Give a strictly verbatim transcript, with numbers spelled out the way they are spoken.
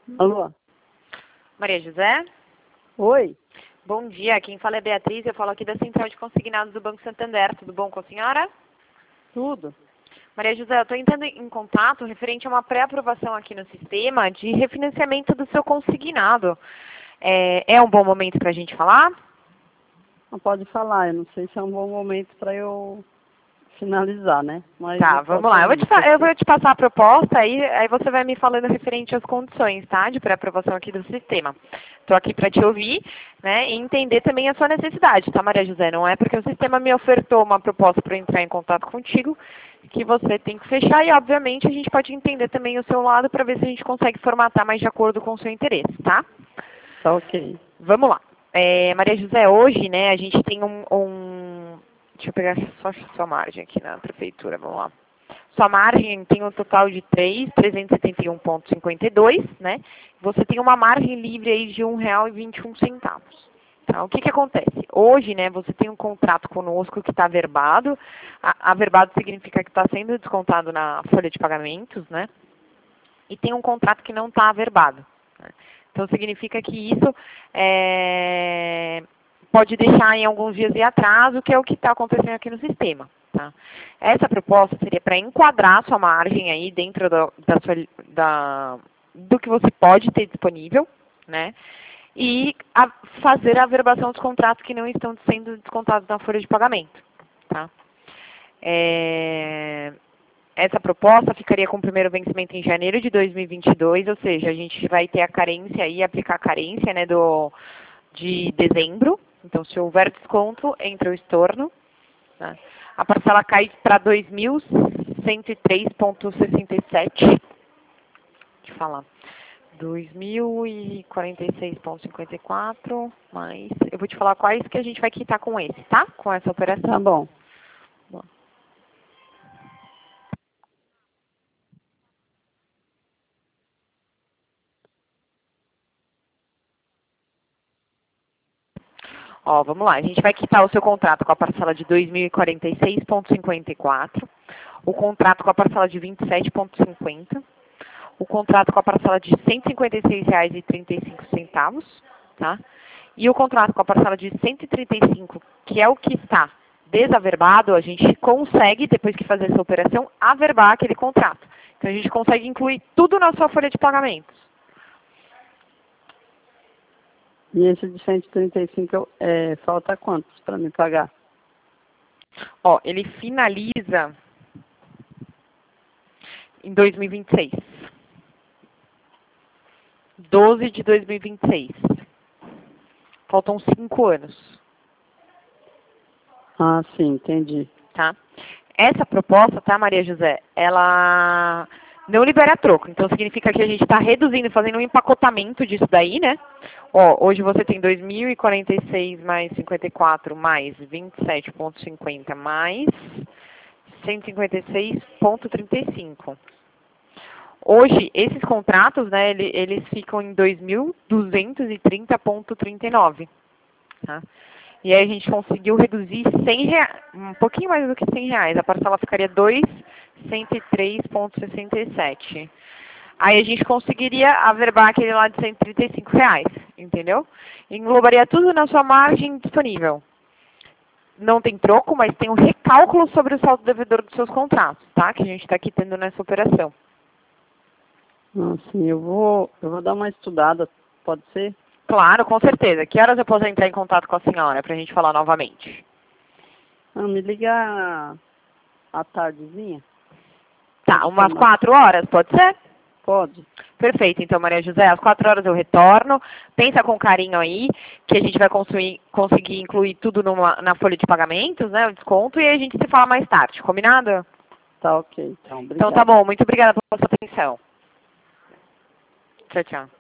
Alô? Maria José? Oi? Bom dia, quem fala é Beatriz, eu falo aqui da Central de Consignados do Banco Santander. Tudo bom com a senhora? Tudo? Maria José, eu estou entrando em contato referente a uma pré-aprovação aqui no sistema de refinanciamento do seu consignado. É, é um bom momento para a gente falar? Não pode falar, eu não sei se é um bom momento para eu finalizar, né? Mas Tá, eu vamos posso lá. Eu vou, ouvir, te, fa- pode eu ser. vou te passar a proposta, aí, aí você vai me falando referente às condições, tá? De pré-aprovação aqui do sistema. Estou aqui para te ouvir, né? E entender também a sua necessidade, tá, Maria José? Não é porque o sistema me ofertou uma proposta para entrar em contato contigo que você tem que fechar e, obviamente, a gente pode entender também o seu lado para ver se a gente consegue formatar mais de acordo com o seu interesse, tá? Tá ok. Vamos lá. É, Maria José, hoje, né, a gente tem um, um... Deixa eu pegar só a sua margem aqui na prefeitura, vamos lá. Sua margem tem um total de três mil trezentos e setenta e um vírgula cinquenta e dois, né? Você tem uma margem livre aí de um real e vinte e um centavos. Tá? O que que acontece? Hoje, né, você tem um contrato conosco que está averbado. A- Averbado significa que está sendo descontado na folha de pagamentos, né? E tem um contrato que não está averbado. Né? Então, significa que isso é, pode deixar em alguns dias de atraso, que é o que está acontecendo aqui no sistema. Tá? Essa proposta seria para enquadrar a sua margem aí dentro do, da sua, da, do que você pode ter disponível, né? E a, fazer a averbação dos contratos que não estão sendo descontados na folha de pagamento. Tá? É, essa proposta ficaria com o primeiro vencimento em janeiro de dois mil e vinte e dois, ou seja, a gente vai ter a carência aí, aplicar a carência, né, do, de dezembro. Então, se houver desconto, entra o estorno. Tá? A parcela cai para dois mil cento e três vírgula sessenta e sete. Deixa eu falar. dois mil e quarenta e seis vírgula cinquenta e quatro, mais... Eu vou te falar quais que a gente vai quitar com esse, tá? Com essa operação. Tá bom. Bom. Ó, vamos lá. A gente vai quitar o seu contrato com a parcela de dois mil e quarenta e seis vírgula cinquenta e quatro, o contrato com a parcela de vinte e sete vírgula cinquenta, o contrato com a parcela de cento e cinquenta e seis reais e trinta e cinco centavos, tá? E o contrato com a parcela de cento e trinta e cinco, que é o que está desaverbado, a gente consegue, depois que fazer essa operação, averbar aquele contrato. Então, a gente consegue incluir tudo na sua folha de pagamentos. E esse de cento e trinta e cinco, é, falta quantos para me pagar? Ó, ele finaliza em dois mil e vinte e seis. doze de dois mil e vinte e seis. Faltam cinco anos, Ah, sim, entendi. tá? Essa proposta, tá, Maria José, ela não libera troco. Então, significa que a gente está reduzindo, fazendo um empacotamento disso daí, né? Ó, hoje você tem dois mil e quarenta e seis mais cinquenta e quatro mais vinte e sete vírgula cinquenta mais cento e cinquenta e seis vírgula trinta e cinco. Hoje, esses contratos, né, ele- eles ficam em dois mil duzentos e trinta vírgula trinta e nove. Tá? E aí a gente conseguiu reduzir cem reais, um pouquinho mais do que cem reais. A parcela ficaria dois mil cento e três vírgula sessenta e sete. Aí a gente conseguiria averbar aquele lá de cento e trinta e cinco reais, entendeu? Englobaria tudo na sua margem disponível. Não tem troco, mas tem um recálculo sobre o saldo devedor dos seus contratos, tá? Que a gente está aqui tendo nessa operação. Ah, sim, eu vou, eu vou dar uma estudada, pode ser? Claro, com certeza. Que horas eu posso entrar em contato com a senhora para a gente falar novamente? Ah, me liga à tardezinha? Tá, Pode ser umas uma... quatro horas, pode ser? Pode. Perfeito, então, Maria José, às quatro horas eu retorno. Pensa com carinho aí, que a gente vai construir, conseguir incluir tudo numa, na folha de pagamentos, né, o desconto, e aí a gente se fala mais tarde, combinado? Tá ok, então, obrigado. Então tá bom, muito obrigada pela sua atenção. Tchau, tchau.